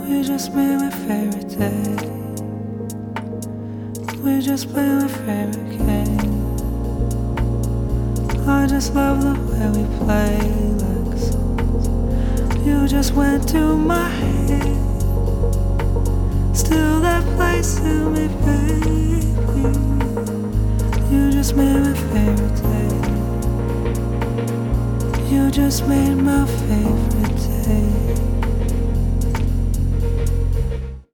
We just made my favorite day. We just played my favorite game. I just love the way we play like songs. You just went to my head. Still that place in me, baby. You just made my favorite day. You just made my favorite day.